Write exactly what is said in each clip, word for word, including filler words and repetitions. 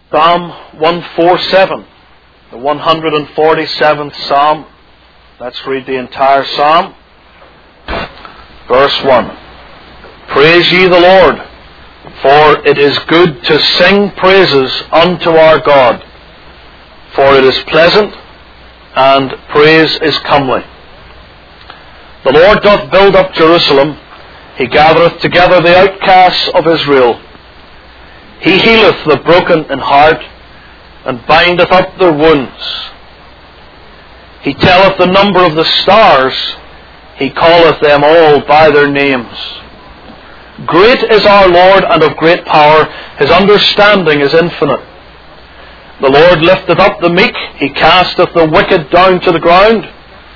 Psalm one forty-seven, the one hundred forty-seventh Psalm. Let's read the entire Psalm. Verse one. Praise ye the Lord, for it is good to sing praises unto our God, for it is pleasant, and praise is comely. The Lord doth build up Jerusalem, he gathereth together the outcasts of Israel. He healeth the broken in heart, and bindeth up their wounds. He telleth the number of the stars, he calleth them all by their names. Great is our Lord, and of great power, his understanding is infinite. The Lord lifteth up the meek, he casteth the wicked down to the ground.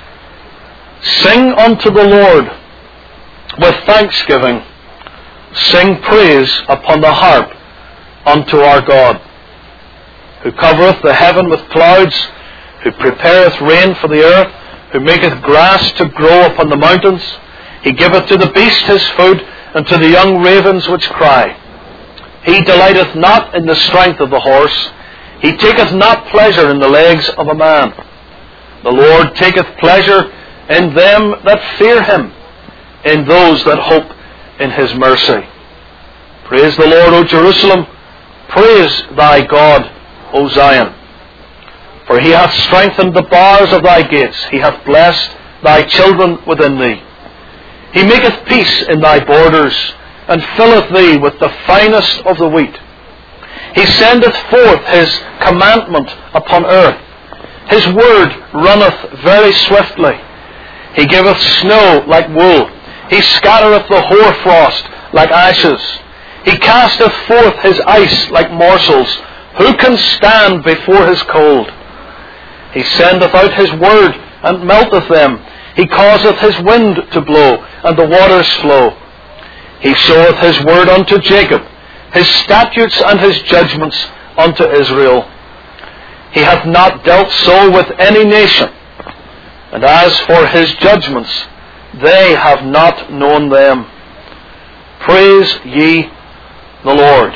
Sing unto the Lord with thanksgiving, sing praise upon the harp unto our God, who covereth the heaven with clouds, who prepareth rain for the earth, who maketh grass to grow upon the mountains. He giveth to the beast his food, and to the young ravens which cry. He delighteth not in the strength of the horse, he taketh not pleasure in the legs of a man. The Lord taketh pleasure in them that fear him, in those that hope in his mercy. Praise the Lord, O Jerusalem. Praise thy God, O Zion. For he hath strengthened the bars of thy gates. He hath blessed thy children within thee. He maketh peace in thy borders, and filleth thee with the finest of the wheat. He sendeth forth his commandment upon earth. His word runneth very swiftly. He giveth snow like wool. He scattereth the hoarfrost like ashes. He casteth forth his ice like morsels. Who can stand before his cold? He sendeth out his word, and melteth them. He causeth his wind to blow, and the waters flow. He showeth his word unto Jacob, his statutes and his judgments unto Israel. He hath not dealt so with any nation, and as for his judgments, they have not known them. Praise ye the Lord.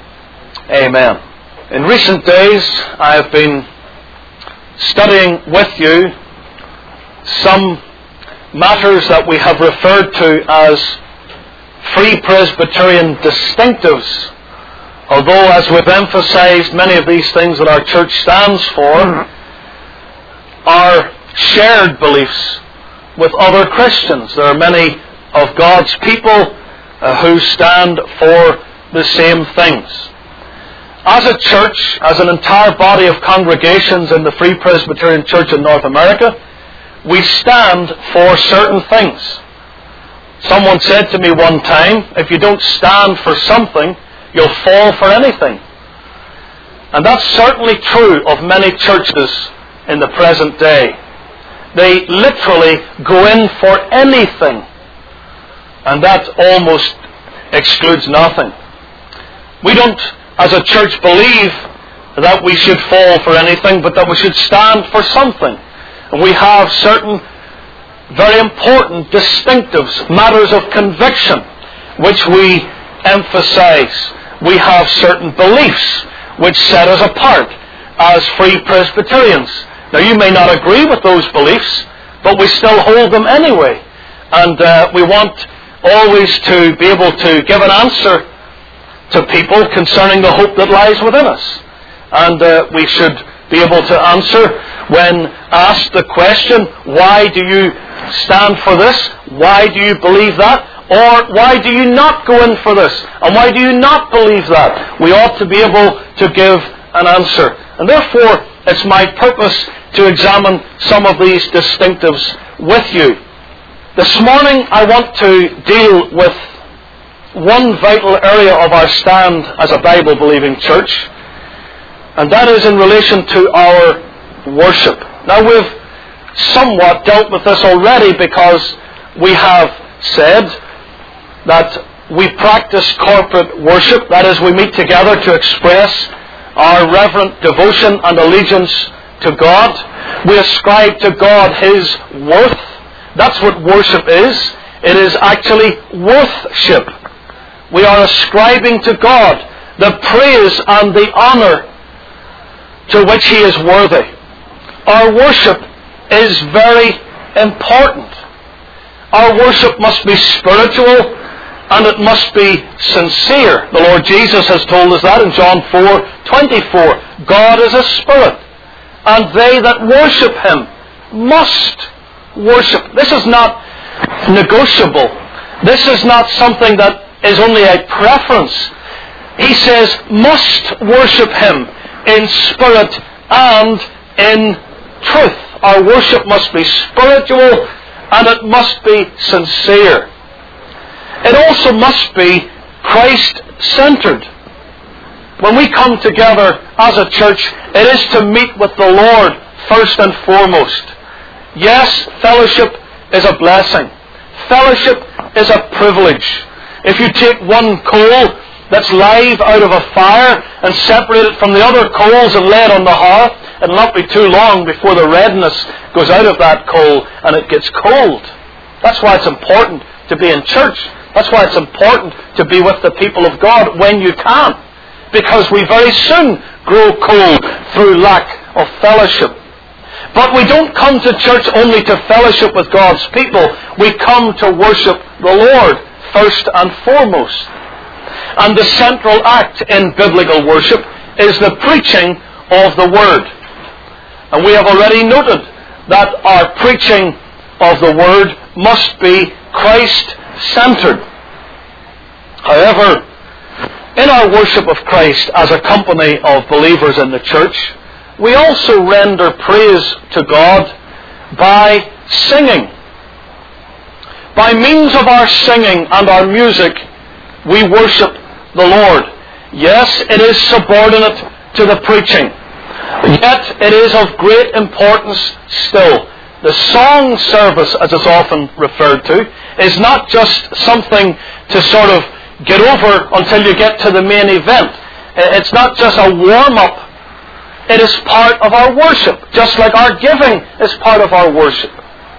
Amen. In recent days, I have been studying with you some matters that we have referred to as Free Presbyterian distinctives, although as we've emphasized, many of these things that our church stands for are shared beliefs with other Christians. There are many of God's people uh, who stand for the same things. As a church, as an entire body of congregations in the Free Presbyterian Church in North America, we stand for certain things. Someone said to me one time, if you don't stand for something, you'll fall for anything. And that's certainly true of many churches in the present day. They literally go in for anything, and that almost excludes nothing. We don't, as a church, believe that we should fall for anything, but that we should stand for something. And we have certain very important distinctives, matters of conviction, which we emphasize. We have certain beliefs which set us apart as Free Presbyterians. Now, you may not agree with those beliefs, but we still hold them anyway. And uh, we want always to be able to give an answer to people concerning the hope that lies within us. And uh, we should be able to answer when asked the question, why do you stand for this? Why do you believe that? Or why do you not go in for this? And why do you not believe that? We ought to be able to give an answer. And therefore, it's my purpose to examine some of these distinctives with you. This morning, I want to deal with one vital area of our stand as a Bible-believing church, and that is in relation to our worship. Now, we've somewhat dealt with this already because we have said that we practice corporate worship. That is, we meet together to express our reverent devotion and allegiance to God. We ascribe to God His worth. That's what worship is. It is actually worthship. We are ascribing to God the praise and the honor to which He is worthy. Our worship is very important. Our worship must be spiritual and it must be sincere. The Lord Jesus has told us that in John four twenty-four. God is a spirit, and they that worship Him must worship. This is not negotiable. This is not something that is only a preference. He says, must worship Him in spirit and in truth. Our worship must be spiritual and it must be sincere. It also must be Christ-centered. When we come together as a church, it is to meet with the Lord first and foremost. Yes, fellowship is a blessing. Fellowship is a privilege. If you take one coal that's live out of a fire and separate it from the other coals and lay it on the hearth, it'll not be too long before the redness goes out of that coal and it gets cold. That's why it's important to be in church. That's why it's important to be with the people of God when you can. Because we very soon grow cold through lack of fellowship. But we don't come to church only to fellowship with God's people. We come to worship the Lord first and foremost. And the central act in biblical worship is the preaching of the Word. And we have already noted that our preaching of the Word must be Christ-centered. However, in our worship of Christ as a company of believers in the church, we also render praise to God by singing. By means of our singing and our music, we worship the Lord. Yes, it is subordinate to the preaching. Yet it is of great importance still. The song service, as it's often referred to, is not just something to sort of get over until you get to the main event. It's not just a warm-up. It is part of our worship, just like our giving is part of our worship.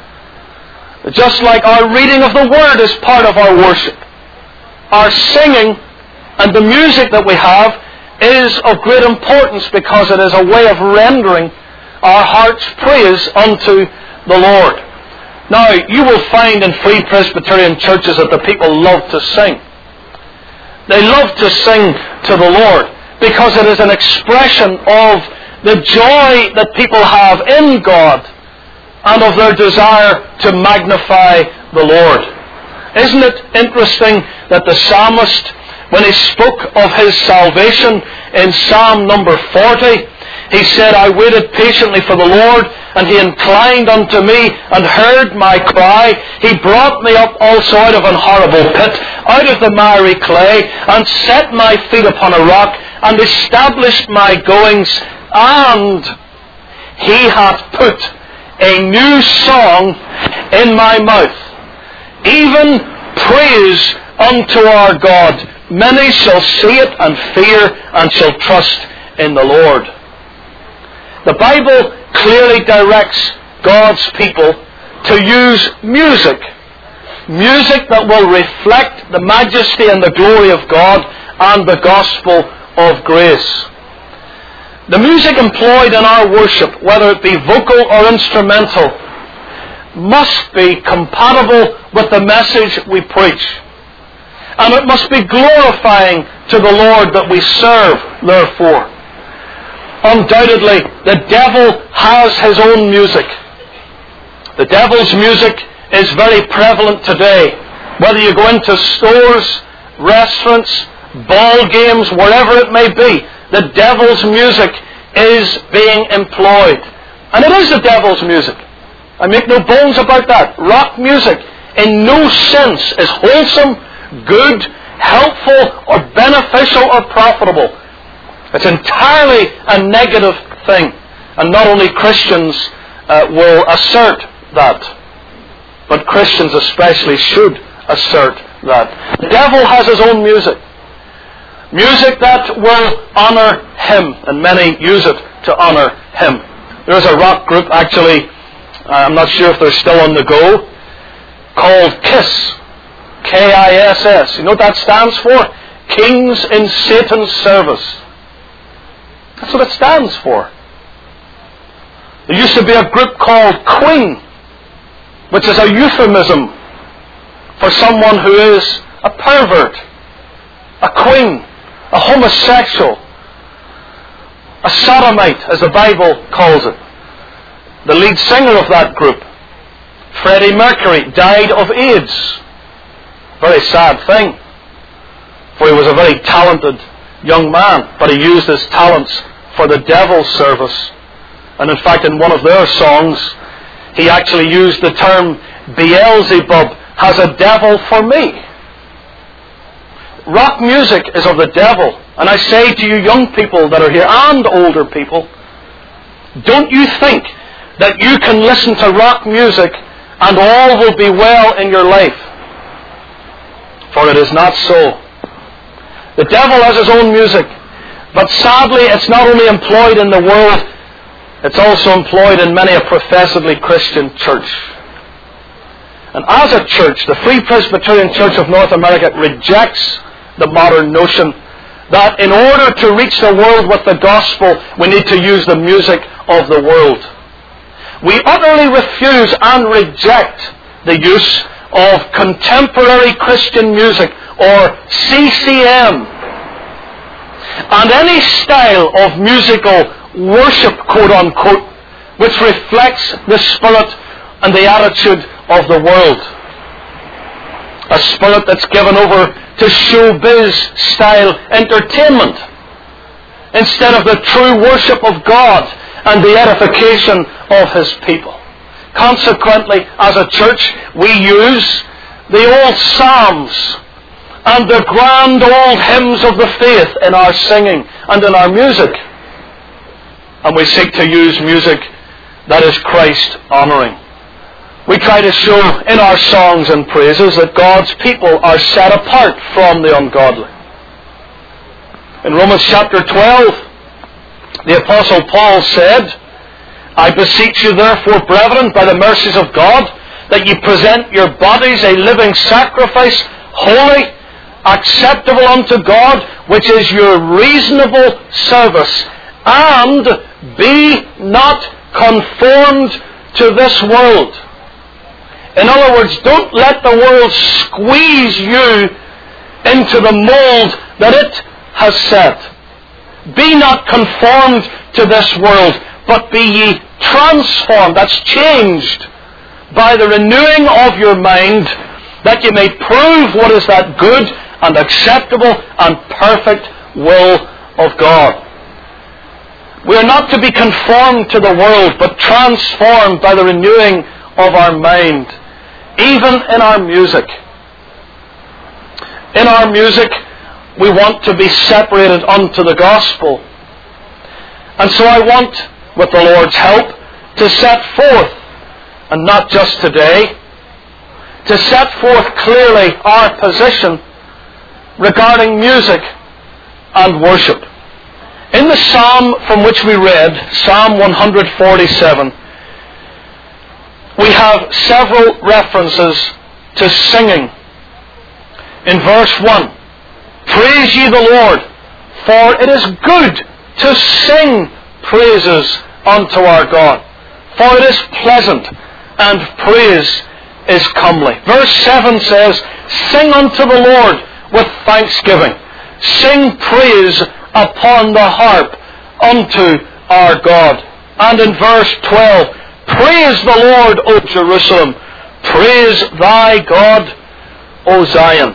Just like our reading of the Word is part of our worship. Our singing and the music that we have is of great importance because it is a way of rendering our heart's praise unto the Lord. Now, you will find in Free Presbyterian churches that the people love to sing. They love to sing to the Lord because it is an expression of the joy that people have in God and of their desire to magnify the Lord. Isn't it interesting that the psalmist, when he spoke of his salvation in Psalm number forty, he said, I waited patiently for the Lord, and He inclined unto me and heard my cry. He brought me up also out of an horrible pit, out of the miry clay, and set my feet upon a rock, and established my goings, and He hath put a new song in my mouth, even praise unto our God. Many shall see it and fear, and shall trust in the Lord. The Bible clearly directs God's people to use music. Music that will reflect the majesty and the glory of God and the gospel of grace. The music employed in our worship, whether it be vocal or instrumental, must be compatible with the message we preach. And it must be glorifying to the Lord that we serve, therefore. Undoubtedly, the devil has his own music. The devil's music is very prevalent today. Whether you go into stores, restaurants, ball games, wherever it may be, the devil's music is being employed. And it is the devil's music. I make no bones about that. Rock music in no sense is wholesome, good, helpful, or beneficial or profitable. It's entirely a negative thing. And not only Christians uh, will assert that, but Christians especially should assert that. The devil has his own music. Music that will honour him, and many use it to honour him. There's a rock group, actually, I'm not sure if they're still on the go, called KISS. K I S S. You know what that stands for? Kings in Satan's Service. That's what it stands for. There used to be a group called Queen, which is a euphemism for someone who is a pervert, a queen, a homosexual, a sodomite, as the Bible calls it. The lead singer of that group, Freddie Mercury, died of AIDS. Very sad thing, for he was a very talented young man, but he used his talents for the devil's service. And in fact, in one of their songs, he actually used the term, Beelzebub has a devil for me. Rock music is of the devil. And I say to you young people that are here, and older people, don't you think that you can listen to rock music and all will be well in your life? For it is not so. The devil has his own music, but sadly it's not only employed in the world, it's also employed in many a professedly Christian church. And as a church, the Free Presbyterian Church of North America rejects the modern notion that in order to reach the world with the gospel, we need to use the music of the world. We utterly refuse and reject the use of contemporary Christian music, or C C M, and any style of musical worship, quote-unquote, which reflects the spirit and the attitude of the world. A spirit that's given over to showbiz-style entertainment instead of the true worship of God and the edification of His people. Consequently, as a church, we use the old psalms and the grand old hymns of the faith in our singing and in our music. And we seek to use music that is Christ-honoring. We try to show in our songs and praises that God's people are set apart from the ungodly. In Romans chapter twelve, the Apostle Paul said, I beseech you therefore, brethren, by the mercies of God, that ye present your bodies a living sacrifice, holy, acceptable unto God, which is your reasonable service. And be not conformed to this world. In other words, don't let the world squeeze you into the mold that it has set. Be not conformed to this world, but be ye transformed, that's changed, by the renewing of your mind, that you may prove what is that good and acceptable and perfect will of God. We are not to be conformed to the world, but transformed by the renewing of our mind, even in our music. In our music, we want to be separated unto the gospel. And so I want, with the Lord's help, to set forth, and not just today, to set forth clearly our position regarding music and worship. In the psalm from which we read, Psalm one forty-seven, we have several references to singing. In verse one, praise ye the Lord, for it is good to sing praises unto our God. For it is pleasant, and praise is comely. Verse seven says, sing unto the Lord with thanksgiving. Sing praise upon the harp unto our God. And in verse twelve, praise the Lord, O Jerusalem. Praise thy God, O Zion.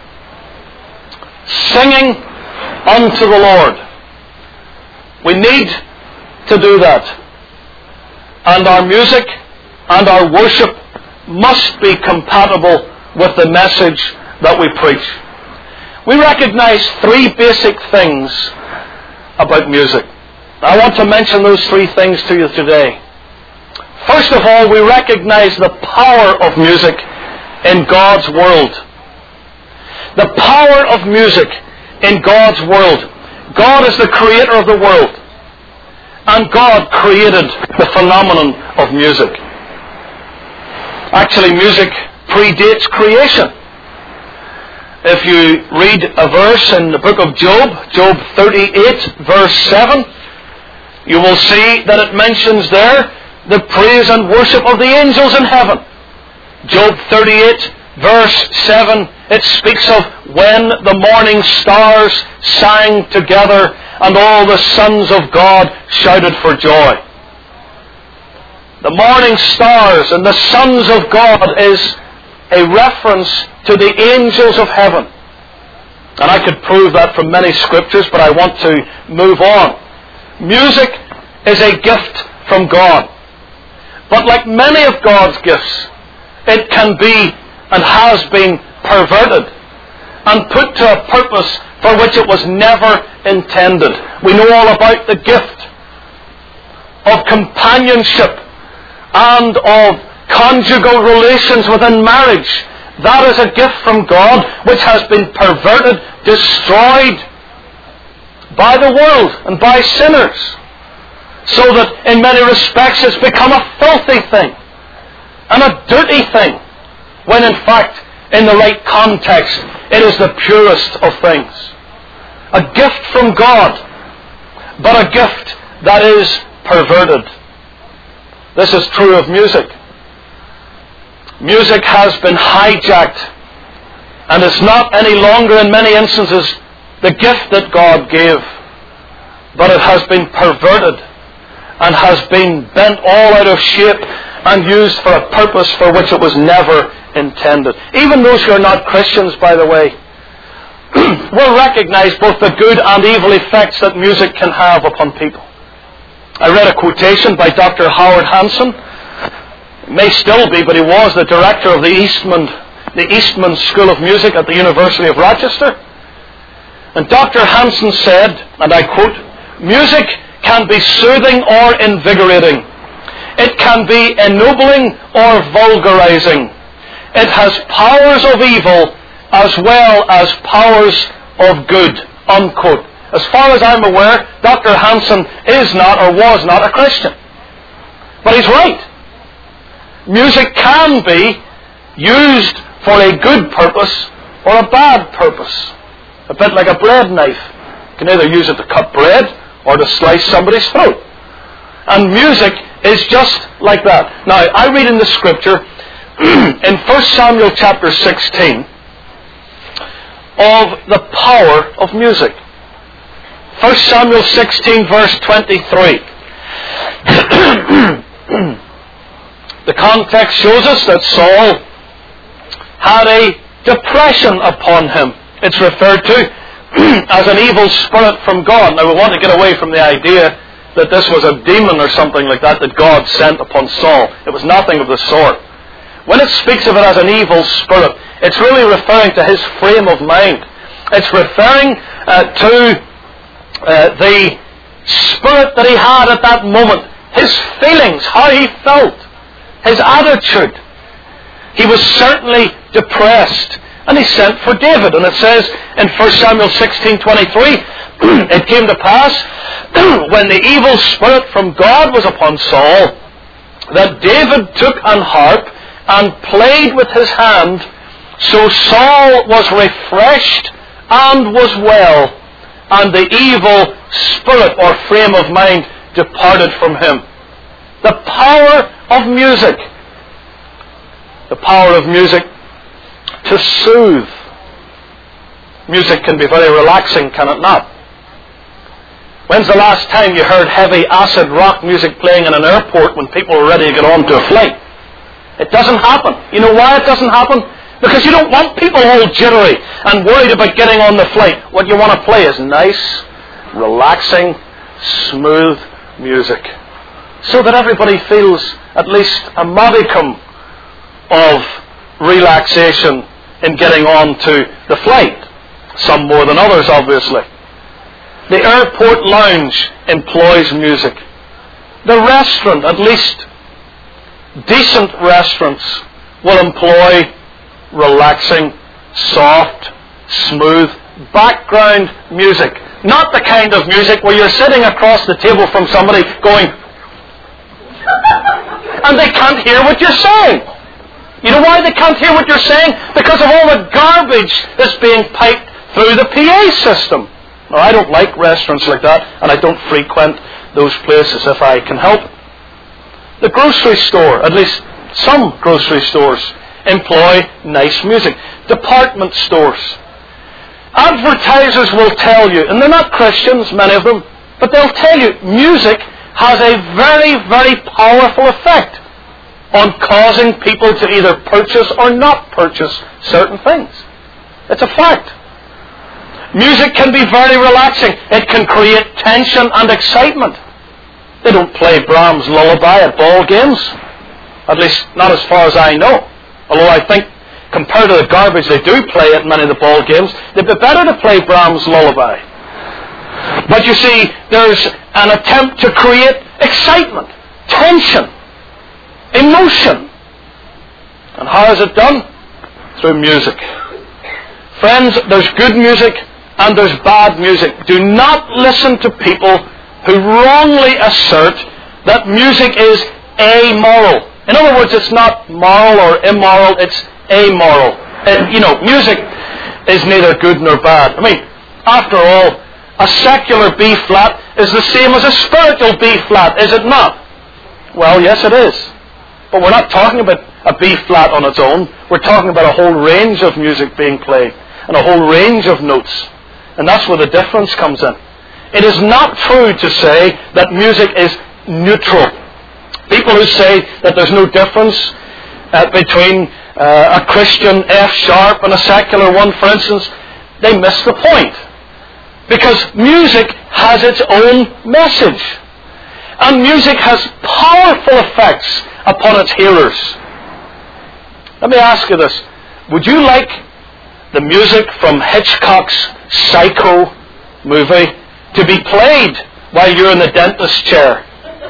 Singing unto the Lord. We need to do that. And our music and our worship must be compatible with the message that we preach. We recognize three basic things about music. I want to mention those three things to you today. First of all, we recognize the power of music in God's world. The power of music in God's world. God is the creator of the world. And God created the phenomenon of music. Actually, music predates creation. If you read a verse in the book of Job, Job thirty-eight, verse seven, you will see that it mentions there the praise and worship of the angels in heaven. Job thirty-eight, verse seven, it speaks of when the morning stars sang together and all the sons of God shouted for joy. The morning stars and the sons of God is a reference to the angels of heaven. And I could prove that from many scriptures, but I want to move on. Music is a gift from God. But like many of God's gifts, it can be and has been perverted and put to a purpose for which it was never intended. We know all about the gift of companionship and of conjugal relations within marriage. That is a gift from God which has been perverted, destroyed by the world and by sinners, so that in many respects it's become a filthy thing and a dirty thing, when in fact, in the right context, it is the purest of things. A gift from God, but a gift that is perverted. This is true of music. Music has been hijacked, and is not any longer in many instances the gift that God gave, but it has been perverted and has been bent all out of shape and used for a purpose for which it was never intended. Even those who are not Christians, by the way, will recognize both the good and evil effects that music can have upon people. I read a quotation by Doctor Howard Hanson. It may still be, but he was the director of the Eastman, the Eastman School of Music at the University of Rochester. And Doctor Hanson said, and I quote, "Music can be soothing or invigorating. It can be ennobling or vulgarizing. It has powers of evil as well as powers of good." Unquote. As far as I'm aware, Doctor Hanson is not or was not a Christian. But he's right. Music can be used for a good purpose or a bad purpose. A bit like a bread knife. You can either use it to cut bread or to slice somebody's throat. And music is just like that. Now, I read in the scripture in First Samuel chapter sixteen of the power of music. First Samuel sixteen verse twenty-three. The context shows us that Saul had a depression upon him. It's referred to as an evil spirit from God. Now we want to get away from the idea that this was a demon or something like that that God sent upon Saul. It was nothing of the sort. When it speaks of it as an evil spirit, it's really referring to his frame of mind. It's referring uh, to uh, the spirit that he had at that moment, his feelings, how he felt, his attitude. He was certainly depressed, and he sent for David. And it says in First Samuel sixteen twenty-three, it came to pass when the evil spirit from God was upon Saul, that David took an harp and played with his hand, so Saul was refreshed and was well, and the evil spirit or frame of mind departed from him. The power of music. The power of music to soothe. Music can be very relaxing, can it not? When's the last time you heard heavy acid rock music playing in an airport when people were ready to get on to a flight? It doesn't happen. You know why it doesn't happen? Because you don't want people all jittery and worried about getting on the flight. What you want to play is nice, relaxing, smooth music, so that everybody feels at least a modicum of relaxation in getting on to the flight. Some more than others, obviously. The airport lounge employs music. The restaurant, at least decent restaurants, will employ relaxing, soft, smooth background music. Not the kind of music where you're sitting across the table from somebody going and they can't hear what you're saying. You know why they can't hear what you're saying? Because of all the garbage that's being piped through the P A system. Now, I don't like restaurants like that, and I don't frequent those places if I can help it. The grocery store, at least some grocery stores, employ nice music. Department stores. Advertisers will tell you, and they're not Christians, many of them, but they'll tell you music has a very, very powerful effect on causing people to either purchase or not purchase certain things. It's a fact. Music can be very relaxing. It can create tension and excitement. They don't play Brahms' lullaby at ball games. At least not as far as I know. Although I think, compared to the garbage they do play at many of the ball games, they'd be better to play Brahms' lullaby. But you see, there's an attempt to create excitement, tension, emotion. And how is it done? Through music. Friends, there's good music and there's bad music. Do not listen to people who wrongly assert that music is amoral. In other words, it's not moral or immoral, it's amoral. And, you know, music is neither good nor bad. I mean, after all, a secular B-flat is the same as a spiritual B-flat, is it not? Well, yes, it is. But we're not talking about a B-flat on its own. We're talking about a whole range of music being played and a whole range of notes. And that's where the difference comes in. It is not true to say that music is neutral. People who say that there's no difference uh, between uh, a Christian F sharp and a secular one, for instance, they miss the point. Because music has its own message. And music has powerful effects upon its hearers. Let me ask you this. Would you like the music from Hitchcock's Psycho movie to be played while you're in the dentist's chair?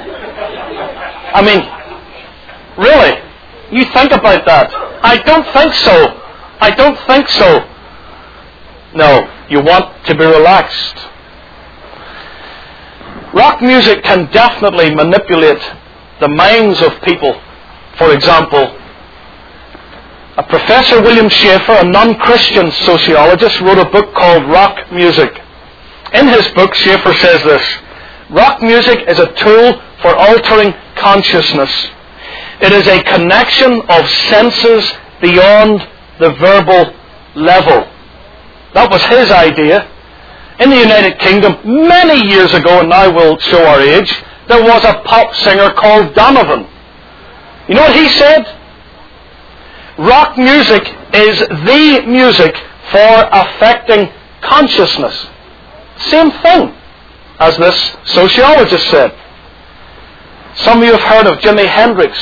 I mean, really? You think about that. I don't think so. I don't think so. No, you want to be relaxed. Rock music can definitely manipulate the minds of people. For example, a Professor William Schaeffer, a non-Christian sociologist, wrote a book called Rock Music. In his book, Schaeffer says this: rock music is a tool for altering consciousness. It is a connection of senses beyond the verbal level. That was his idea. In the United Kingdom, many years ago, and now we'll show our age, there was a pop singer called Donovan. You know what he said? Rock music is the music for affecting consciousness. Same thing as this sociologist said. Some of you have heard of Jimi Hendrix.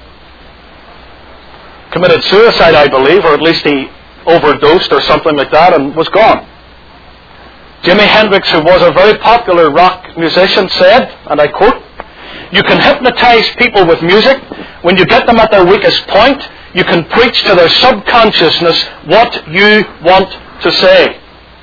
Committed suicide, I believe, or at least he overdosed or something like that and was gone. Jimi Hendrix, who was a very popular rock musician, said, and I quote, "You can hypnotize people with music. When you get them at their weakest point, you can preach to their subconsciousness what you want to say."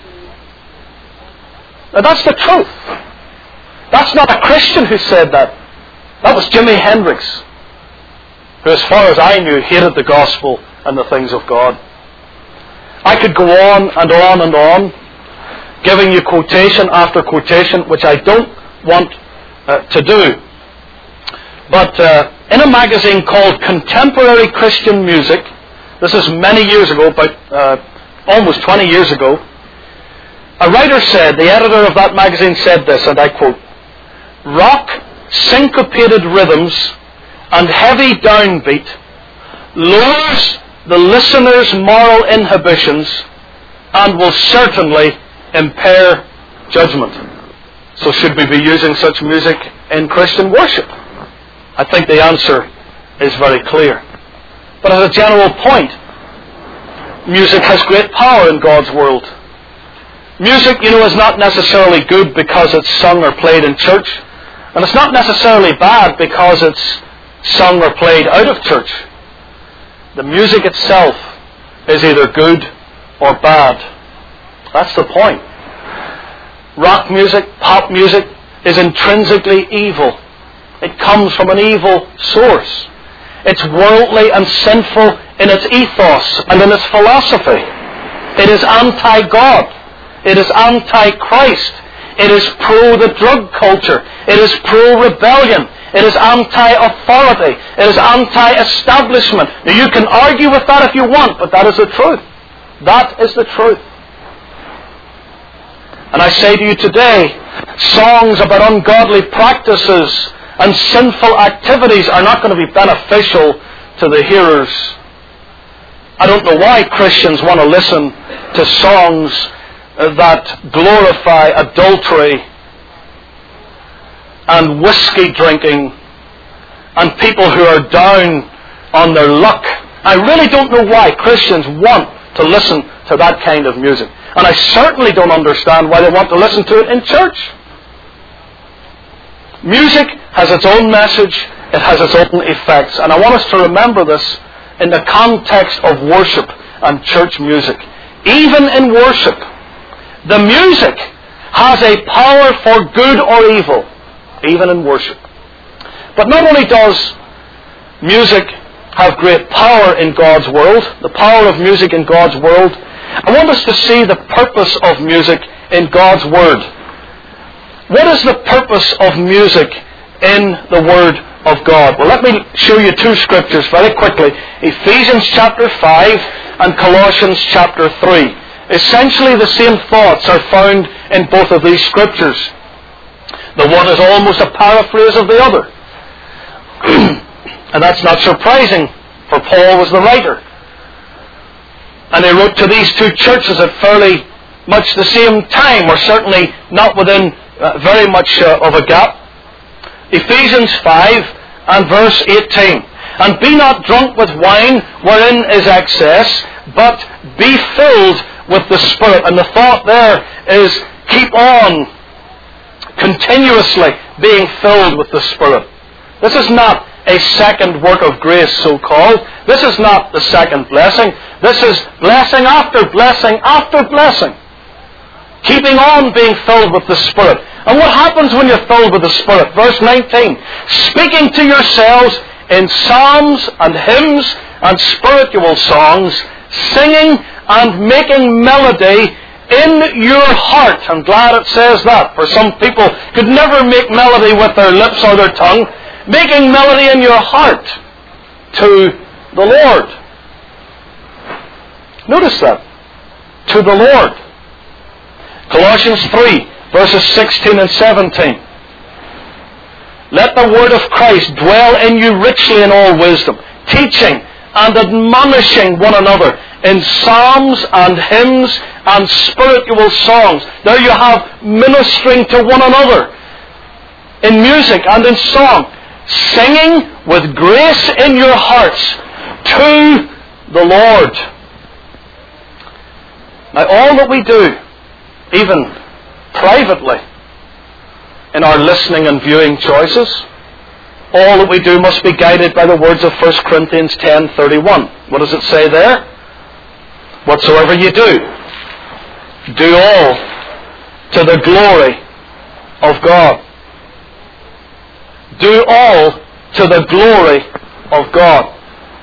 Now that's the truth. That's not a Christian who said that. That was Jimi Hendrix, who, as far as I knew, hated the gospel and the things of God. I could go on and on and on, giving you quotation after quotation, which I don't want uh, to do. But uh, in a magazine called Contemporary Christian Music, this is many years ago, about uh, almost twenty years ago, a writer said, the editor of that magazine said this, and I quote, "Rock, syncopated rhythms, and heavy downbeat lowers the listener's moral inhibitions and will certainly impair judgment." So should we be using such music in Christian worship? I think the answer is very clear. But as a general point, music has great power in God's world. Music, you know, is not necessarily good because it's sung or played in church, and it's not necessarily bad because it's sung or played out of church. The music itself is either good or bad. That's the point. Rock music, pop music, is intrinsically evil. It comes from an evil source. It's worldly and sinful in its ethos and in its philosophy. It is anti-God. It is anti-Christ. It is pro the drug culture. It is pro-rebellion. It is anti-authority. It is anti-establishment. Now, you can argue with that if you want, but that is the truth. That is the truth. And I say to you today, songs about ungodly practices and sinful activities are not going to be beneficial to the hearers. I don't know why Christians want to listen to songs that glorify adultery and whiskey drinking and people who are down on their luck. I really don't know why Christians want to listen to that kind of music. And I certainly don't understand why they want to listen to it in church. Music has its own message. It has its own effects. And I want us to remember this in the context of worship and church music. Even in worship, the music has a power for good or evil. Even in worship. But not only does music have great power in God's world, the power of music in God's world, I want us to see the purpose of music in God's Word. What is the purpose of music in the Word of God? Well, let me show you two scriptures very quickly. Ephesians chapter five and Colossians chapter three. Essentially the same thoughts are found in both of these scriptures. The one is almost a paraphrase of the other. And that's not surprising, for Paul was the writer. And he wrote to these two churches at fairly much the same time, or certainly not within uh, very much uh, of a gap. Ephesians five and verse eighteen. And be not drunk with wine wherein is excess, but be filled with the Spirit. And the thought there is keep on continuously being filled with the Spirit. This is not a second work of grace, so-called. This is not the second blessing. This is blessing after blessing after blessing. Keeping on being filled with the Spirit. And what happens when you're filled with the Spirit? Verse nineteen. Speaking to yourselves in psalms and hymns and spiritual songs, singing and making melody in your heart. I'm glad it says that, for some people could never make melody with their lips or their tongue. Making melody in your heart to the Lord. Notice that. To the Lord. Colossians three, verses sixteen and seventeen. Let the word of Christ dwell in you richly in all wisdom, teaching and admonishing one another in psalms and hymns and spiritual songs. There you have ministering to one another in music and in song, singing with grace in your hearts to the Lord. Now, all that we do, even privately, in our listening and viewing choices, all that we do must be guided by the words of First Corinthians ten thirty-one. What does it say there? Whatsoever you do, do all to the glory of God. Do all to the glory of God.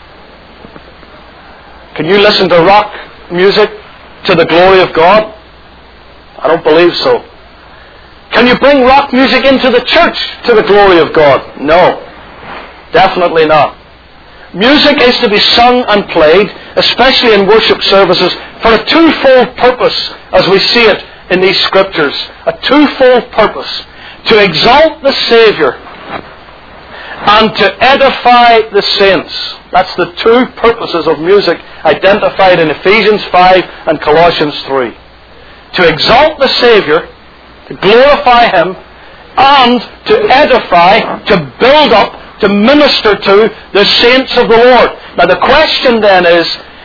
Can you listen to rock music to the glory of God? I don't believe so. Can you bring rock music into the church to the glory of God? No. Definitely not. Music is to be sung and played, especially in worship services, for a twofold purpose, as we see it in these scriptures. A twofold purpose. To exalt the Savior and to edify the saints. That's the two purposes of music identified in Ephesians five and Colossians three. To exalt the Savior, to glorify Him, and to edify, to build up, to minister to the saints of the Lord. Now the question then is,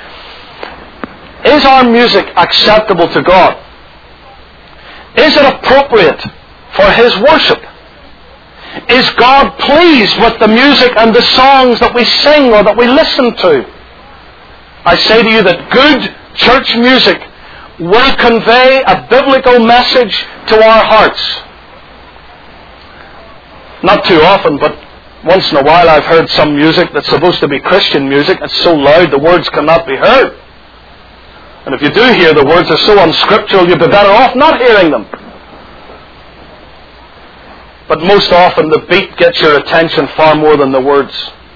is our music acceptable to God? Is it appropriate for His worship? Is God pleased with the music and the songs that we sing or that we listen to? I say to you that good church music will convey a biblical message to our hearts. Not too often, but once in a while I've heard some music that's supposed to be Christian music. It's so loud the words cannot be heard. And if you do hear the words are so unscriptural, you'd be better off not hearing them. but most often the beat gets your attention far more than the words.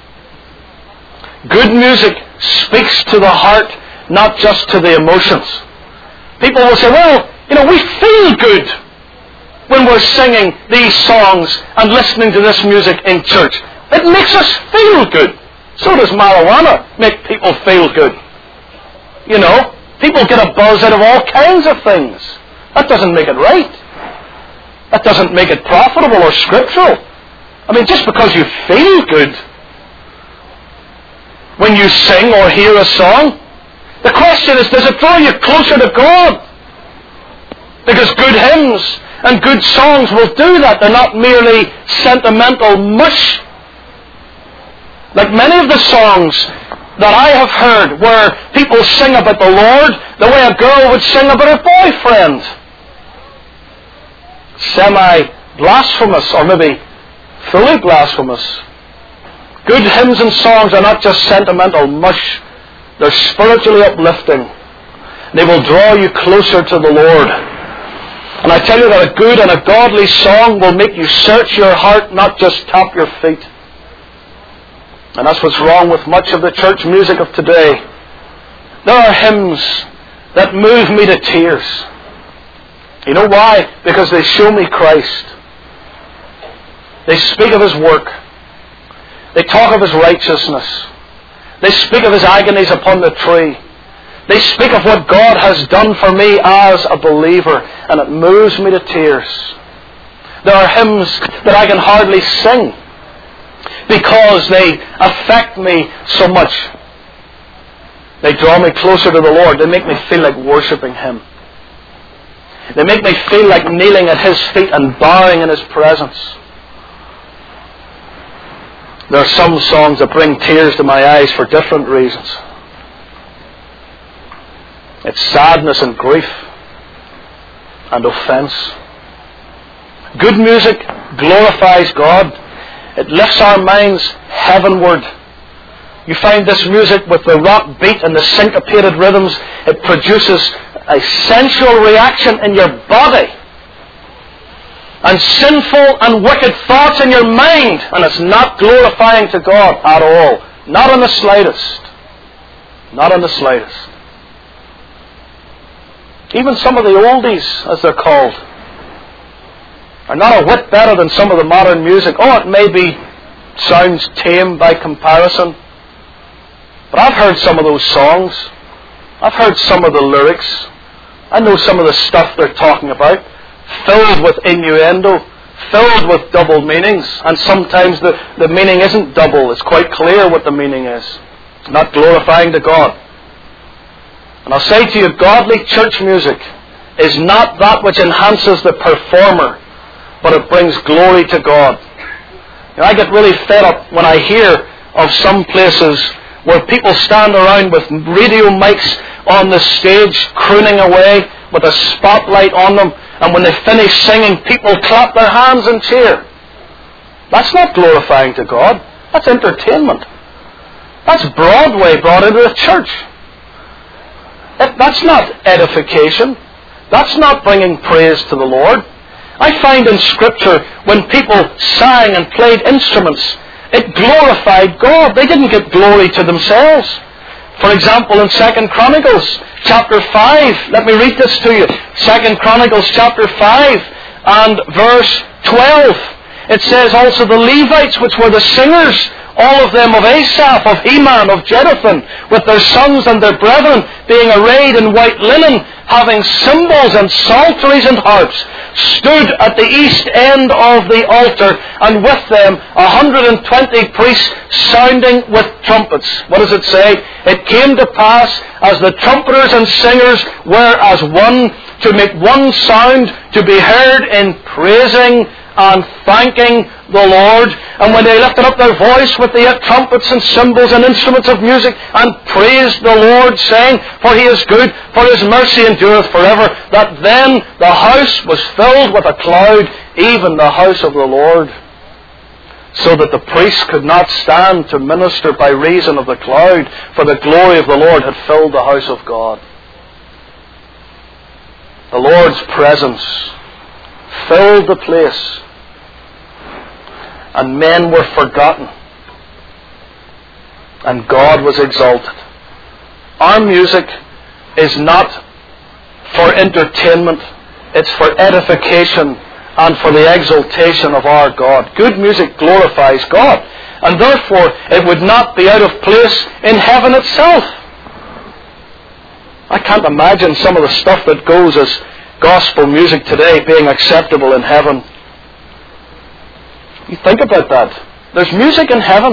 Good music speaks to the heart, not just to the emotions. People will say, well, you know, we feel good when we're singing these songs and listening to this music in church. It makes us feel good. So does marijuana make people feel good. You know, people get a buzz out of all kinds of things. That doesn't make it right. That doesn't make it profitable or scriptural. I mean, just because you feel good when you sing or hear a song, the question is, does it draw you closer to God? Because good hymns and good songs will do that. They're not merely sentimental mush. Like many of the songs that I have heard where people sing about the Lord the way a girl would sing about her boyfriend. Semi-blasphemous, or maybe fully blasphemous. Good hymns and songs are not just sentimental mush. They're spiritually uplifting. They will draw you closer to the Lord. And I tell you that a good and a godly song will make you search your heart, not just tap your feet. And that's what's wrong with much of the church music of today. There are hymns that move me to tears. You know why? Because they show me Christ. They speak of His work. They talk of His righteousness. They speak of His agonies upon the tree. They speak of what God has done for me as a believer, and it moves me to tears. There are hymns that I can hardly sing because they affect me so much. They draw me closer to the Lord. They make me feel like worshipping Him. They make me feel like kneeling at His feet and bowing in His presence. There are some songs that bring tears to my eyes for different reasons. It's sadness and grief and offense. Good music glorifies God. It lifts our minds heavenward. You find this music with the rock beat and the syncopated rhythms. It produces a sensual reaction in your body. And sinful and wicked thoughts in your mind. And it's not glorifying to God at all. Not in the slightest. Not in the slightest. Even some of the oldies, as they're called, are not a whit better than some of the modern music. Oh, it may be sounds tame by comparison. But I've heard some of those songs. I've heard some of the lyrics. I know some of the stuff they're talking about. Filled with innuendo. Filled with double meanings. And sometimes the, the meaning isn't double. It's quite clear what the meaning is. It's not glorifying to God. And I'll say to you, godly church music is not that which enhances the performer, but it brings glory to God. You know, I get really fed up when I hear of some places where people stand around with radio mics on the stage, crooning away with a spotlight on them, and when they finish singing, people clap their hands and cheer. That's not glorifying to God. That's entertainment. That's Broadway brought into the church. That's not edification. That's not bringing praise to the Lord. I find in Scripture, when people sang and played instruments, it glorified God. They didn't get glory to themselves. For example, in Second Chronicles chapter five, let me read this to you. Second Chronicles chapter five and verse twelve. It says, also the Levites, which were the singers, all of them of Asaph, of Heman, of Jeduthun, with their sons and their brethren, being arrayed in white linen, having cymbals and psalteries and harps, stood at the east end of the altar, and with them a hundred and twenty priests sounding with trumpets. What does it say? It came to pass, as the trumpeters and singers were as one, to make one sound, to be heard in praising and thanking the Lord. And when they lifted up their voice with the trumpets and cymbals and instruments of music, and praised the Lord, saying, for He is good, for His mercy endureth forever, that then the house was filled with a cloud, even the house of the Lord, so that the priests could not stand to minister by reason of the cloud, for the glory of the Lord had filled the house of God. The Lord's presence filled the place. and men were forgotten, and God was exalted. Our music is not for entertainment, it's for edification and for the exaltation of our God. Good music glorifies God, and therefore it would not be out of place in heaven itself. I can't imagine some of the stuff that goes as gospel music today being acceptable in heaven. You think about that. There's music in heaven.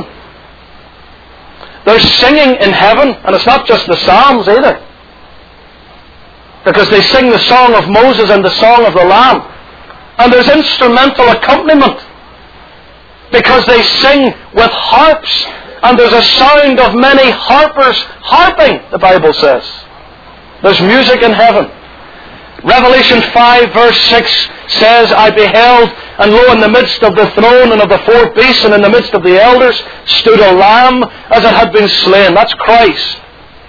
There's singing in heaven, and it's not just the Psalms either. Because they sing the song of Moses and the song of the Lamb. And there's instrumental accompaniment. Because they sing with harps, and there's a sound of many harpers harping, the Bible says. There's music in heaven. Revelation five verse six says, I beheld, and lo, in the midst of the throne and of the four beasts and in the midst of the elders stood a lamb as it had been slain. That's Christ.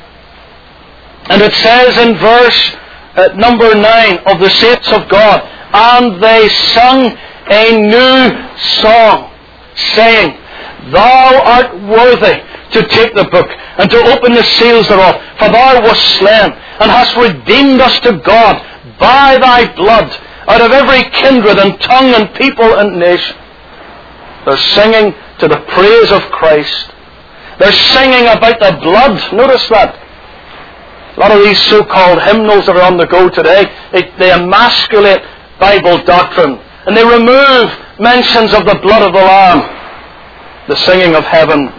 And it says in verse uh, number nine of the saints of God, and they sung a new song, saying, Thou art worthy to take the book and to open the seals thereof, for thou wast slain and hast redeemed us to God by thy blood out of every kindred and tongue and people and nation. They're singing to the praise of Christ. They're singing about the blood. Notice that. A lot of these so-called hymnals that are on the go today, they, they emasculate Bible doctrine, and they remove mentions of the blood of the Lamb. The singing of heaven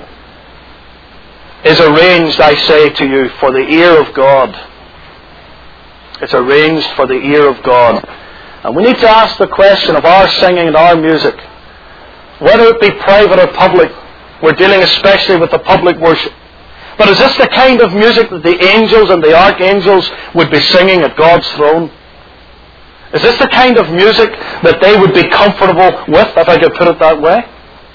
is arranged, I say to you, for the ear of God. It's arranged for the ear of God. And we need to ask the question of our singing and our music, whether it be private or public. We're dealing especially with the public worship. But is this the kind of music that the angels and the archangels would be singing at God's throne? Is this the kind of music that they would be comfortable with, if I could put it that way?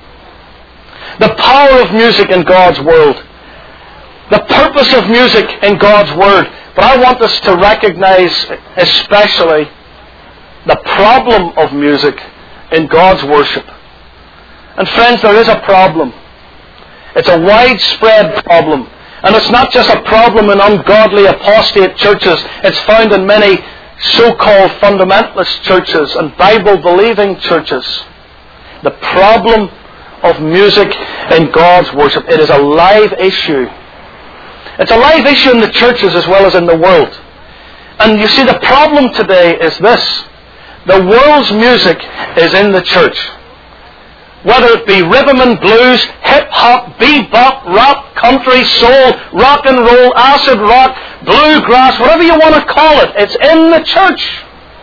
The power of music in God's world. The purpose of music in God's Word. But I want us to recognize especially the problem of music in God's worship. And friends, there is a problem. It's a widespread problem. And it's not just a problem in ungodly apostate churches. It's found in many so-called fundamentalist churches and Bible-believing churches. The problem of music in God's worship. It is a live issue. It's a live issue in the churches as well as in the world. And you see, the problem today is this. The world's music is in the church. Whether it be rhythm and blues, hip-hop, bebop, rock, country, soul, rock and roll, acid rock, bluegrass, whatever you want to call it, it's in the church.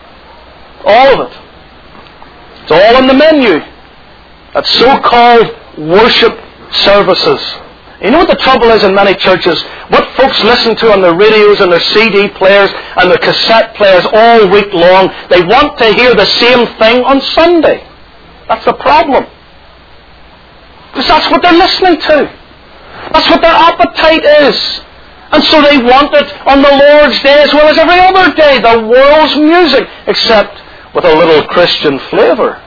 All of it. It's all in the menu. That's so-called worship services. You know what the trouble is in many churches? What folks listen to on their radios and their C D players and their cassette players all week long, they want to hear the same thing on Sunday. That's the problem. Because that's what they're listening to. That's what their appetite is. And so they want it on the Lord's Day as well as every other day. The world's music, except with a little Christian flavor.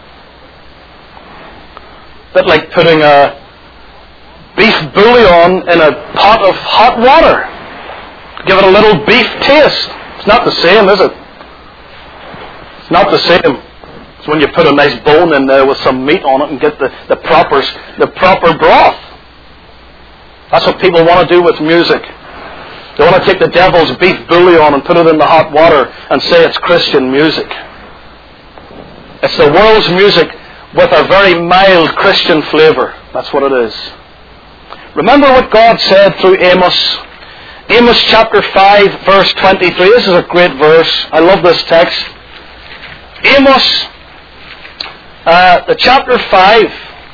Bit like putting a beef bouillon in a pot of hot water. Give it a little beef taste. It's not the same, is it? It's not the same. It's when you put a nice bone in there with some meat on it and get the, the proper the proper broth. That's what people want to do with music. They want to take the devil's beef bouillon and put it in the hot water and say it's Christian music. It's the world's music with a very mild Christian flavor. That's what it is. Remember what God said through Amos. Amos chapter five, verse twenty-three. This is a great verse. I love this text. Amos, uh, the chapter five,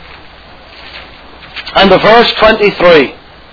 and the verse twenty-three.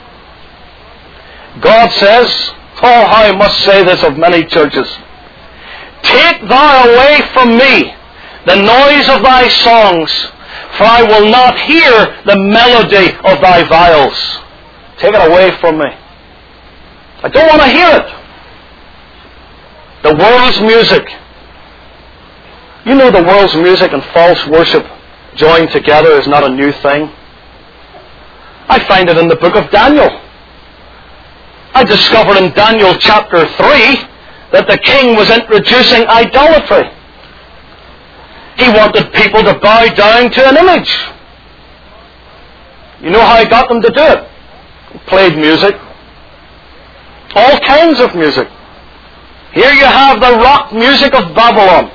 God says, oh, how I must say this of many churches. Take thou away from me the noise of thy songs, for I will not hear the melody of thy viols. Take it away from me. I don't want to hear it. The world's music. You know the world's music and false worship joined together is not a new thing. I find it in the book of Daniel. I discovered in Daniel chapter three that the king was introducing idolatry. He wanted people to bow down to an image. You know how he got them to do it? He played music. All kinds of music. Here you have the rock music of Babylon,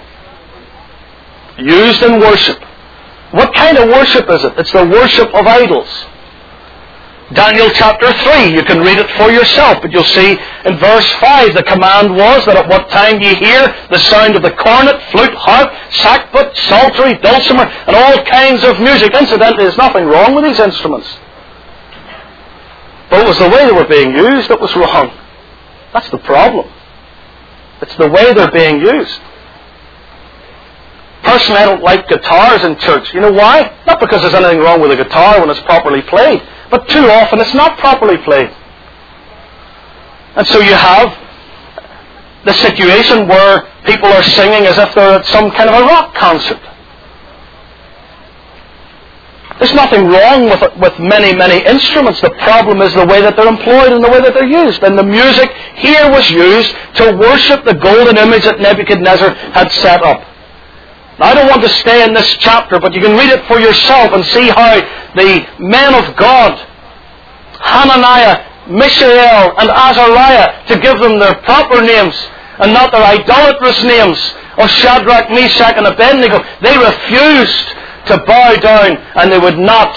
used in worship. What kind of worship is it? It's the worship of idols. Daniel chapter three, you can read it for yourself, but you'll see in verse five, the command was that at what time ye hear the sound of the cornet, flute, harp, sackbut, psaltery, dulcimer, and all kinds of music. Incidentally, there's nothing wrong with these instruments. But it was the way they were being used that was wrong. That's the problem. It's the way they're being used. Personally, I don't like guitars in church. You know why? Not because there's anything wrong with a guitar when it's properly played, but too often it's not properly played. And so you have the situation where people are singing as if they're at some kind of a rock concert. There's nothing wrong with it, with many, many instruments. The problem is the way that they're employed and the way that they're used. And the music here was used to worship the golden image that Nebuchadnezzar had set up. Now, I don't want to stay in this chapter, but you can read it for yourself and see how the men of God, Hananiah, Mishael, and Azariah, to give them their proper names and not their idolatrous names of Shadrach, Meshach, and Abednego, they refused to bow down and they would not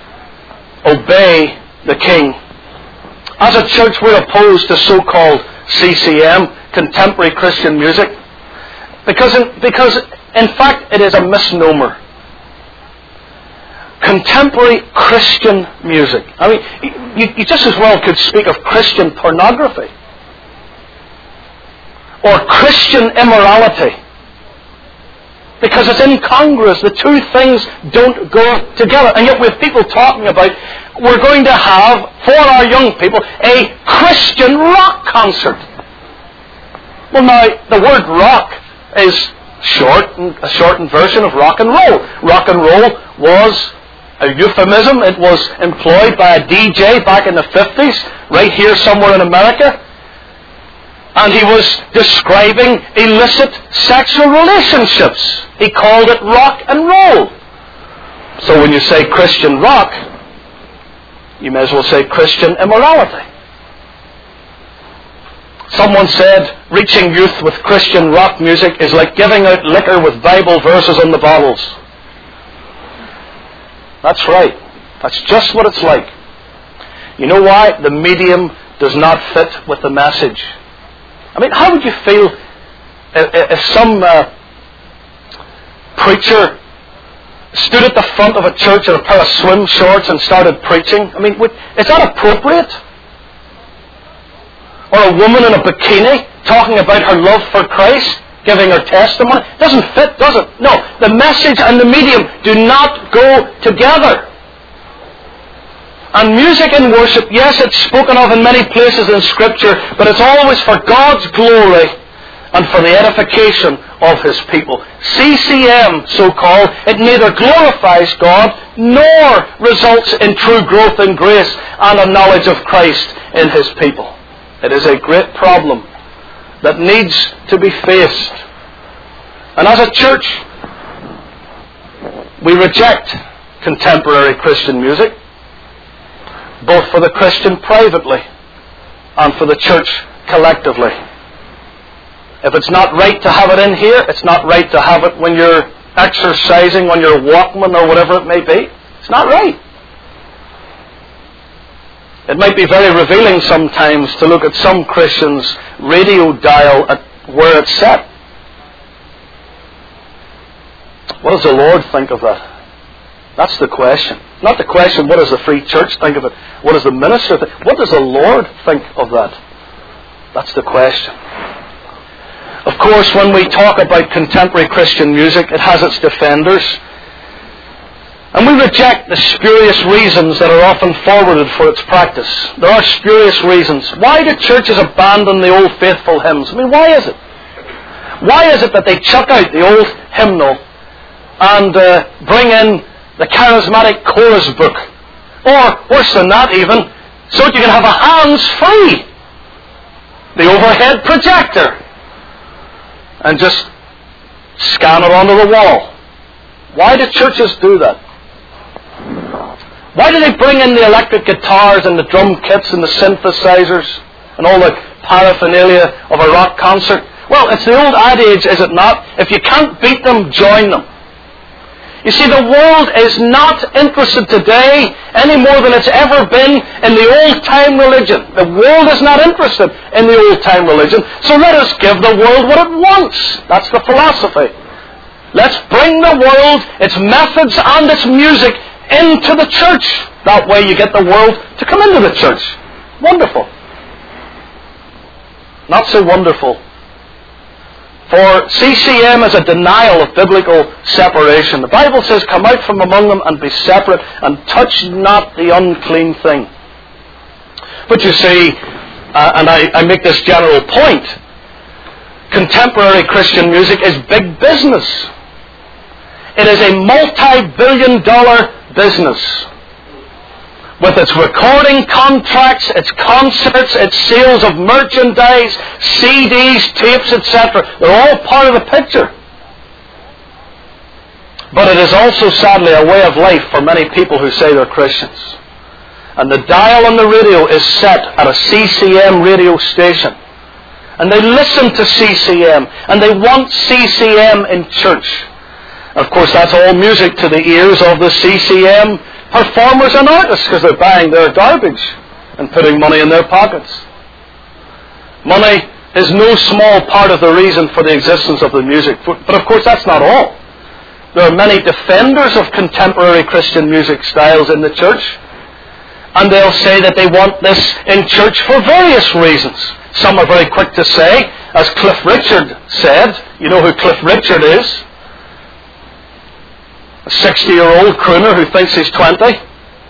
obey the king. As a church, we're opposed to so-called C C M, contemporary Christian music, because in, because in fact it is a misnomer. Contemporary Christian music. I mean, you, you just as well could speak of Christian pornography or Christian immorality, because it's incongruous. The two things don't go together. And yet we have people talking about, we're going to have, for our young people, a Christian rock concert. Well, now, the word rock is short, a shortened version of rock and roll. Rock and roll was a euphemism. It was employed by a D J back in the fifties, right here somewhere in America. And he was describing illicit sexual relationships. He called it rock and roll. So when you say Christian rock, you may as well say Christian immorality. Someone said, reaching youth with Christian rock music is like giving out liquor with Bible verses on the bottles. That's right. That's just what it's like. You know why? The medium does not fit with the message. I mean, how would you feel if some uh, preacher stood at the front of a church in a pair of swim shorts and started preaching? I mean, would, is that appropriate? Or a woman in a bikini talking about her love for Christ, giving her testimony? It doesn't fit, does it? No, the message and the medium do not go together. And music and worship, yes, it's spoken of in many places in Scripture, but it's always for God's glory and for the edification of His people. C C M, so-called, it neither glorifies God nor results in true growth in grace and a knowledge of Christ in His people. It is a great problem that needs to be faced. And as a church, we reject contemporary Christian music, both for the Christian privately and for the church collectively. If it's not right to have it in here, it's not right to have it when you're exercising on your Walkman or whatever it may be. It's not right. It might be very revealing sometimes to look at some Christians' radio dial at where it's set. What does the Lord think of that? That's the question. Not the question, what does the free church think of it? What does the minister think? What does the Lord think of that? That's the question. Of course, when we talk about contemporary Christian music, it has its defenders. And we reject the spurious reasons that are often forwarded for its practice. There are spurious reasons. Why do churches abandon the old faithful hymns? I mean, why is it? Why is it that they chuck out the old hymnal and uh, bring in the charismatic chorus book. Or, worse than that even, so that you can have a hands-free, the overhead projector, and just scan it onto the wall. Why do churches do that? Why do they bring in the electric guitars and the drum kits and the synthesizers and all the paraphernalia of a rock concert? Well, it's the old adage, is it not? If you can't beat them, join them. You see, the world is not interested today any more than it's ever been in the old-time religion. The world is not interested in the old-time religion, so let us give the world what it wants. That's the philosophy. Let's bring the world, its methods and its music into the church. That way you get the world to come into the church. Wonderful. Not so wonderful. For C C M is a denial of biblical separation. The Bible says, come out from among them and be separate and touch not the unclean thing. But you see, uh, and I, I make this general point, contemporary Christian music is big business. It is a multi-billion dollar business. With its recording contracts, its concerts, its sales of merchandise, C Ds, tapes, et cetera. They're all part of the picture. But it is also, sadly, a way of life for many people who say they're Christians. And the dial on the radio is set at a C C M radio station. And they listen to C C M. And they want C C M in church. Of course, that's all music to the ears of the C C M performers and artists, because they're buying their garbage and putting money in their pockets. Money is no small part of the reason for the existence of the music. But of course, that's not all. There are many defenders of contemporary Christian music styles in the church. And they'll say that they want this in church for various reasons. Some are very quick to say, as Cliff Richard said. You know who Cliff Richard is? A sixty-year-old crooner who thinks he's twenty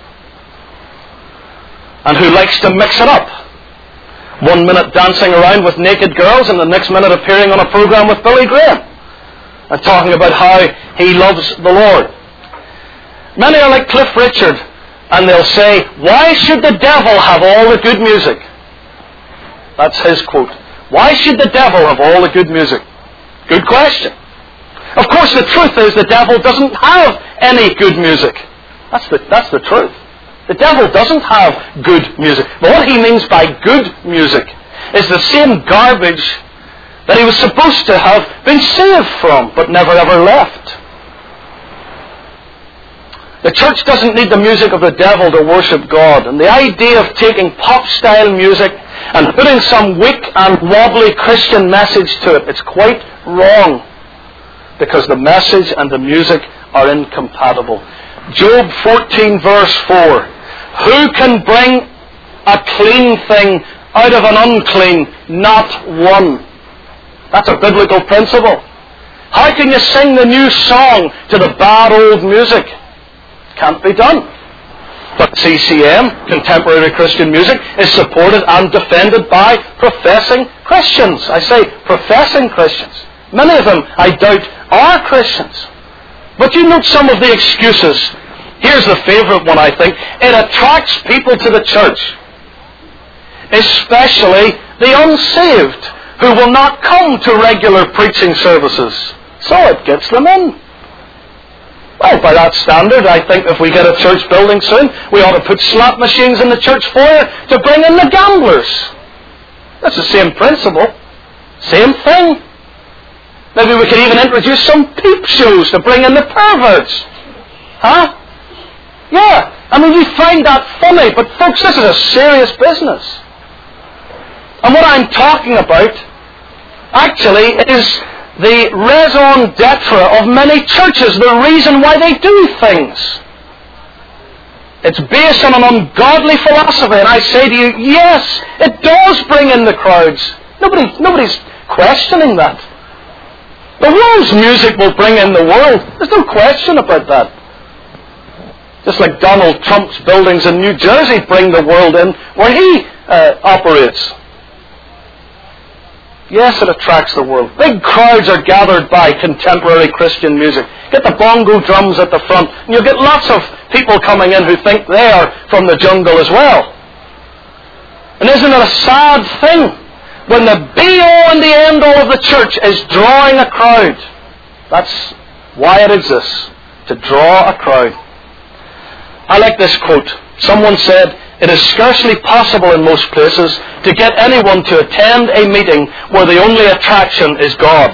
and who likes to mix it up. One minute dancing around with naked girls and the next minute appearing on a program with Billy Graham and talking about how he loves the Lord. Many are like Cliff Richard, and they'll say, why should the devil have all the good music? That's his quote. Why should the devil have all the good music? Good question. Of course, the truth is the devil doesn't have any good music. That's the, that's the truth. The devil doesn't have good music. But what he means by good music is the same garbage that he was supposed to have been saved from, but never ever left. The church doesn't need the music of the devil to worship God. And the idea of taking pop-style music and putting some weak and wobbly Christian message to it, it's quite wrong. Because the message and the music are incompatible. Job fourteen verse four. Who can bring a clean thing out of an unclean? Not one. That's a biblical principle. How can you sing the new song to the bad old music? Can't be done. But C C M, contemporary Christian music, is supported and defended by professing Christians. I say professing Christians. Many of them, I doubt, are Christians. But you note some of the excuses. Here's the favorite one, I think. It attracts people to the church, especially the unsaved, who will not come to regular preaching services. So it gets them in. Well, by that standard, I think if we get a church building soon, we ought to put slot machines in the church foyer to bring in the gamblers. That's the same principle. Same thing. Maybe we could even introduce some peep shows to bring in the perverts. Huh? Yeah. I mean, you find that funny, but folks, this is a serious business. And what I'm talking about, actually, is the raison d'etre of many churches, the reason why they do things. It's based on an ungodly philosophy, and I say to you, yes, it does bring in the crowds. Nobody, nobody's questioning that. The world's music will bring in the world. There's no question about that. Just like Donald Trump's buildings in New Jersey bring the world in where he uh, operates. Yes, it attracts the world. Big crowds are gathered by contemporary Christian music. Get the bongo drums at the front, and you'll get lots of people coming in who think they are from the jungle as well. And isn't it a sad thing when the be-all and the end-all of the church is drawing a crowd? That's why it exists, to draw a crowd. I like this quote. Someone said, "It is scarcely possible in most places to get anyone to attend a meeting where the only attraction is God."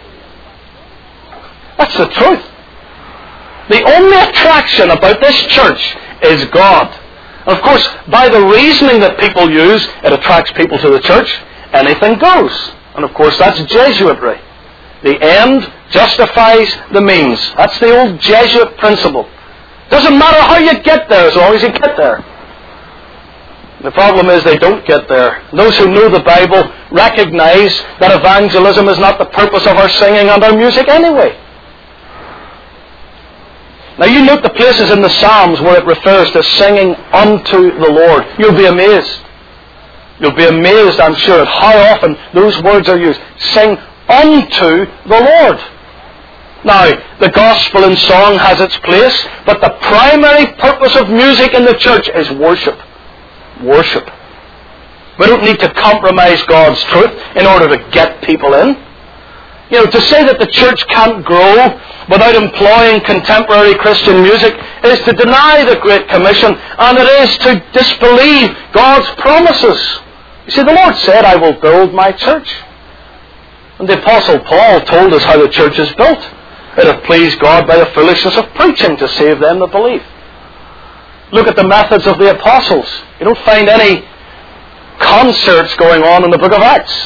That's the truth. The only attraction about this church is God. Of course, by the reasoning that people use, it attracts people to the church. Anything goes. And of course, that's Jesuitry. The end justifies the means. That's the old Jesuit principle. Doesn't matter how you get there, as long as you get there. The problem is they don't get there. Those who know the Bible recognize that evangelism is not the purpose of our singing and our music anyway. Now you note the places in the Psalms where it refers to singing unto the Lord. You'll be amazed. You'll be amazed, I'm sure, at how often those words are used. Sing unto the Lord. Now, the gospel in song has its place, but the primary purpose of music in the church is worship. Worship. We don't need to compromise God's truth in order to get people in. You know, to say that the church can't grow without employing contemporary Christian music is to deny the Great Commission, and it is to disbelieve God's promises. You see, the Lord said, "I will build my church." And the Apostle Paul told us how the church is built. It hath pleased God by the foolishness of preaching to save them that believe. Look at the methods of the apostles. You don't find any concerts going on in the book of Acts.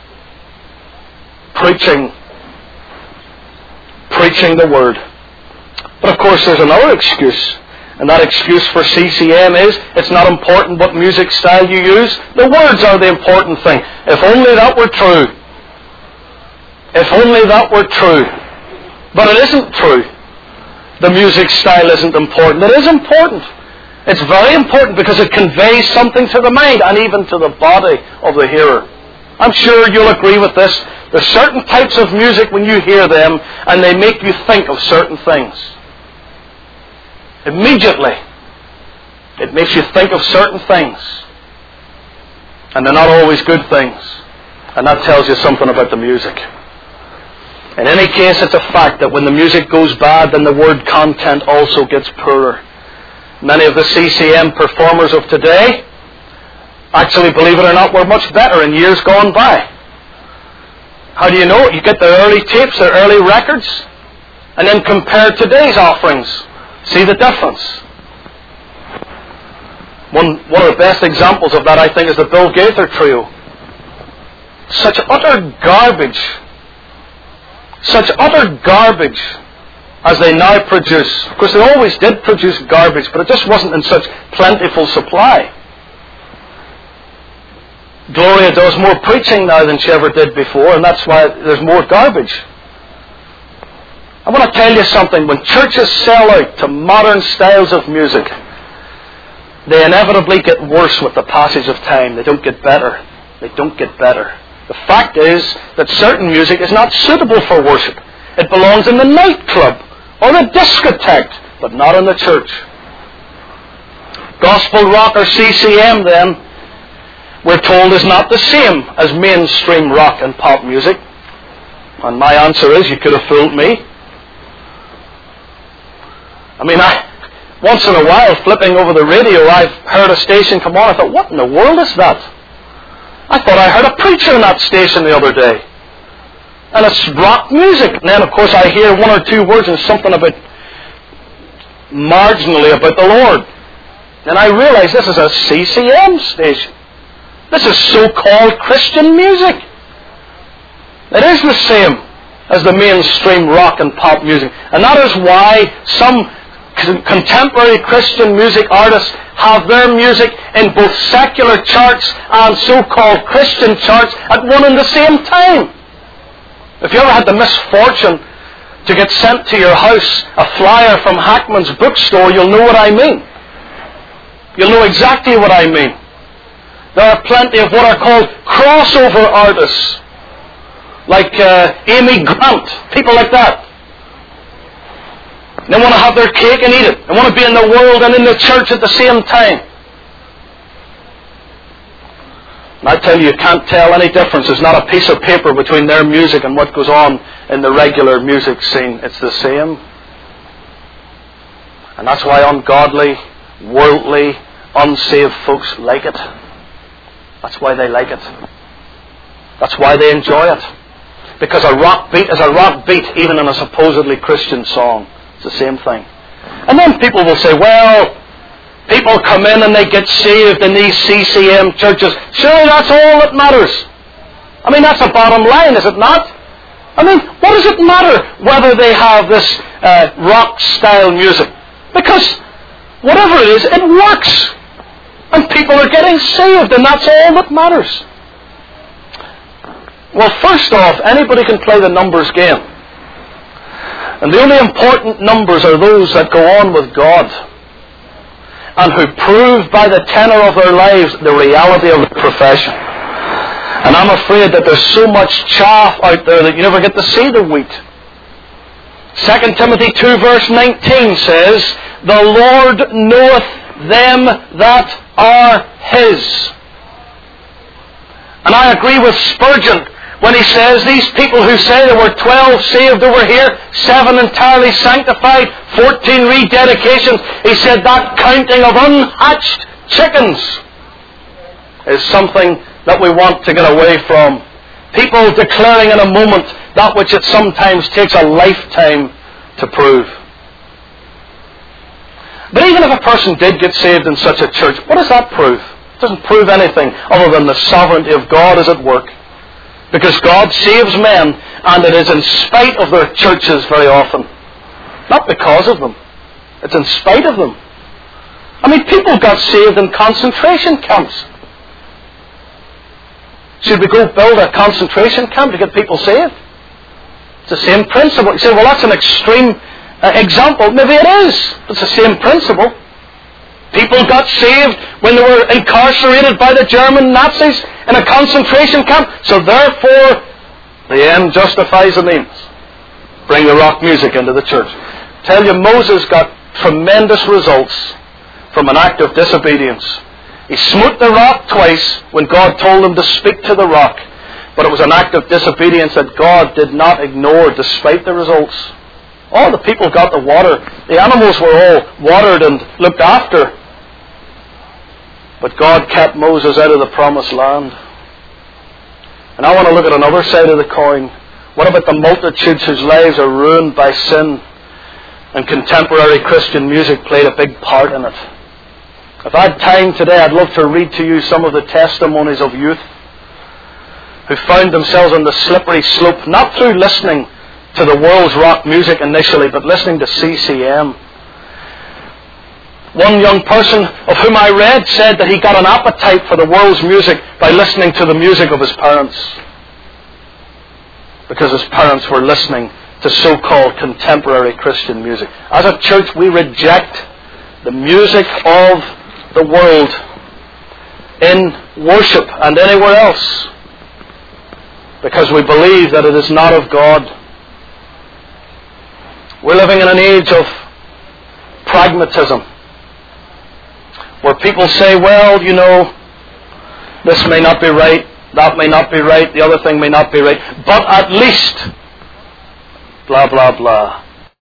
Preaching. Preaching the Word. But of course there's another excuse. And that excuse for C C M is, it's not important what music style you use. The words are the important thing. If only that were true. If only that were true. But it isn't true. The music style isn't important. It is important. It's very important because it conveys something to the mind and even to the body of the hearer. I'm sure you'll agree with this. There's certain types of music when you hear them and they make you think of certain things. Immediately, it makes you think of certain things. And they're not always good things. And that tells you something about the music. In any case, it's a fact that when the music goes bad, then the word content also gets poorer. Many of the C C M performers of today, actually, believe it or not, were much better in years gone by. How do you know it? You get their early tapes, their early records, and then compare today's offerings. See the difference. One, one of the best examples of that, I think, is the Bill Gaither Trio. Such utter garbage. Such utter garbage as they now produce. Of course, they always did produce garbage, but it just wasn't in such plentiful supply. Gloria does more preaching now than she ever did before, and that's why there's more garbage. I want to tell you something. When churches sell out to modern styles of music, they inevitably get worse with the passage of time. They don't get better. They don't get better. The fact is that certain music is not suitable for worship. It belongs in the nightclub or the discotheque, but not in the church. Gospel rock or C C M, then, we're told is not the same as mainstream rock and pop music. And my answer is, you could have fooled me. I mean, I, once in a while, flipping over the radio, I've heard a station come on. I thought, what in the world is that? I thought I heard a preacher in that station the other day. And it's rock music. And then, of course, I hear one or two words and something about, marginally about the Lord. And I realize this is a C C M station. This is so-called Christian music. It is the same as the mainstream rock and pop music. And that is why some contemporary Christian music artists have their music in both secular charts and so-called Christian charts at one and the same time. If you ever had the misfortune to get sent to your house a flyer from Hackman's bookstore, you'll know what I mean. You'll know exactly what I mean. There are plenty of what are called crossover artists like uh, Amy Grant, people like that. They want to have their cake and eat it. They want to be in the world and in the church at the same time. And I tell you, you can't tell any difference. There's not a piece of paper between their music and what goes on in the regular music scene. It's the same. And that's why ungodly, worldly, unsaved folks like it. That's why they like it. That's why they enjoy it. Because a rock beat is a rock beat, even in a supposedly Christian song. It's the same thing. And then people will say, well, people come in and they get saved in these C C M churches. Surely that's all that matters. I mean, that's a bottom line, is it not? I mean, what does it matter whether they have this uh, rock-style music? Because whatever it is, it works. And people are getting saved, and that's all that matters. Well, first off, anybody can play the numbers game. And the only important numbers are those that go on with God, and who prove by the tenor of their lives the reality of the profession. And I'm afraid that there's so much chaff out there that you never get to see the wheat. Second Timothy two verse nineteen says, the Lord knoweth them that are His. And I agree with Spurgeon when he says these people who say there were twelve saved over here, seven entirely sanctified, fourteen rededications, he said that counting of unhatched chickens is something that we want to get away from. People declaring in a moment that which it sometimes takes a lifetime to prove. But even if a person did get saved in such a church, what does that prove? It doesn't prove anything other than the sovereignty of God is at work. Because God saves men, and it is in spite of their churches very often. Not because of them. It's in spite of them. I mean, people got saved in concentration camps. Should we go build a concentration camp to get people saved? It's the same principle. You say, well, that's an extreme uh, example. Maybe it is. It's the same principle. People got saved when they were incarcerated by the German Nazis in a concentration camp. So therefore, the end justifies the means. Bring the rock music into the church. Tell you, Moses got tremendous results from an act of disobedience. He smote the rock twice when God told him to speak to the rock. But it was an act of disobedience that God did not ignore despite the results. All the people got the water. The animals were all watered and looked after. But God kept Moses out of the promised land. And I want to look at another side of the coin. What about the multitudes whose lives are ruined by sin? And contemporary Christian music played a big part in it. If I had time today, I'd love to read to you some of the testimonies of youth who found themselves on the slippery slope, not through listening to the world's rock music initially, but listening to C C M. One young person of whom I read said that he got an appetite for the world's music by listening to the music of his parents, because his parents were listening to so-called contemporary Christian music. As a church, we reject the music of the world in worship and anywhere else, because we believe that it is not of God. We're living in an age of pragmatism, where people say, well, you know, this may not be right, that may not be right, the other thing may not be right, but at least, blah, blah, blah.